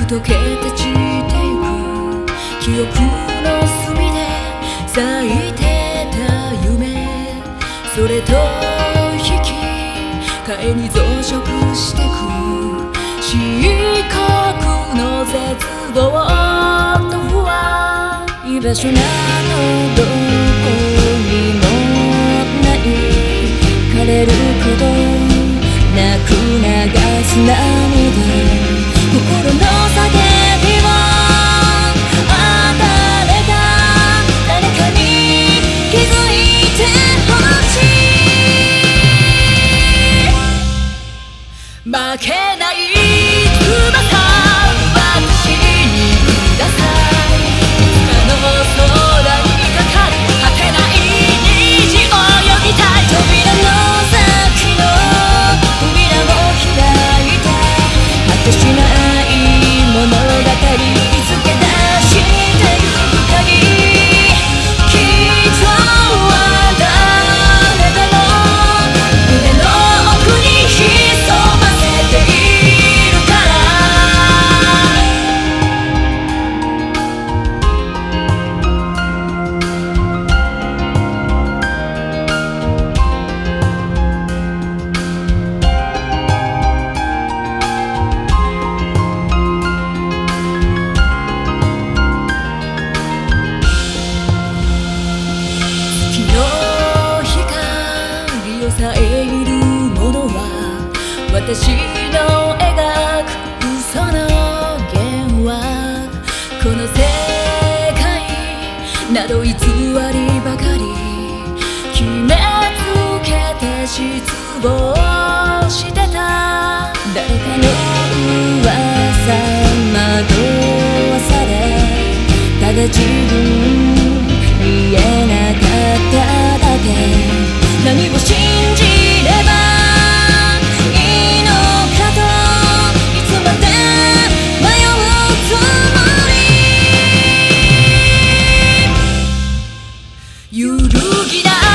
ふと消えて散ってゆく記憶の隅で咲いてた夢、それと引き換えに増殖してく漆黒の絶望と不安、居場所などどこにもない、枯れることなく流す涙、心の叫びを誰かに気づいてほしい、負けない翼私にください、いつかの空にかかる果てない虹を泳ぎたい、扉の先の扉を開いて果てしない物語見つけ出してゆく限り、きっとは誰でも胸の奥に潜ませているから、遮るものは私の描く嘘の幻話、この世界など偽りばかり決めつけて失望してた、誰かの噂惑わされただ自分見えなかっただけ、何を信じればいいのかといつまで迷うつもり、揺るぎない